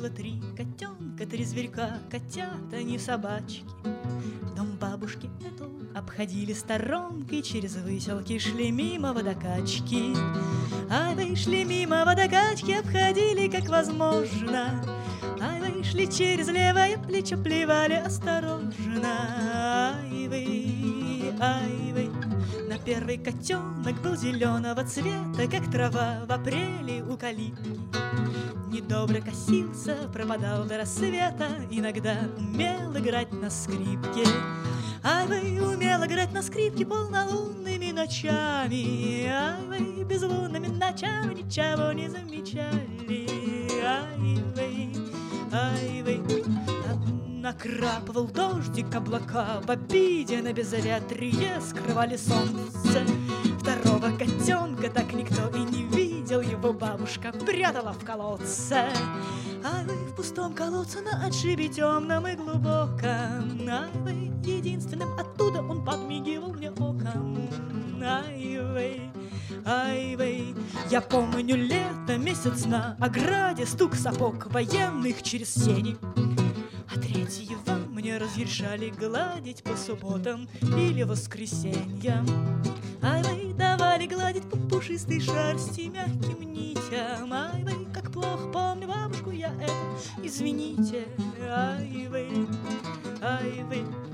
было 3 котенка, 3 зверька, котята, не собачки. Дом бабушки эту обходили сторонкой, через выселки шли мимо водокачки. Ай, вышли мимо водокачки, обходили как возможно. Ай, вышли через левое плечо, плевали осторожно. Ай, вы. На первый котенок был зеленого цвета, как трава в апреле у калитки. Недобро косился, пропадал до рассвета, иногда умел играть на скрипке. Ай, вы, умел играть на скрипке полнолунными ночами. Ай, вы, безлунными ночами ничего не замечали. Ай, вы. Накрапывал дождик, облака в обиде на безветрие скрывали солнце. Второго котенка так никто и не видел, его бабушка прятала в колодце. Ай, вы, в пустом колодце на отшибе темном и глубоком. Ай, вы, единственным оттуда он подмигивал мне оком. Ай, вы, я помню лето, месяц на ограде, стук сапог военных через сени. А третьего мне разрешали гладить по субботам или воскресеньям. Ай, вы, давали гладить по пушистой шерсти мягким нитям. Ай, вы, как плохо помню бабушку я это, извините. Ай, вы.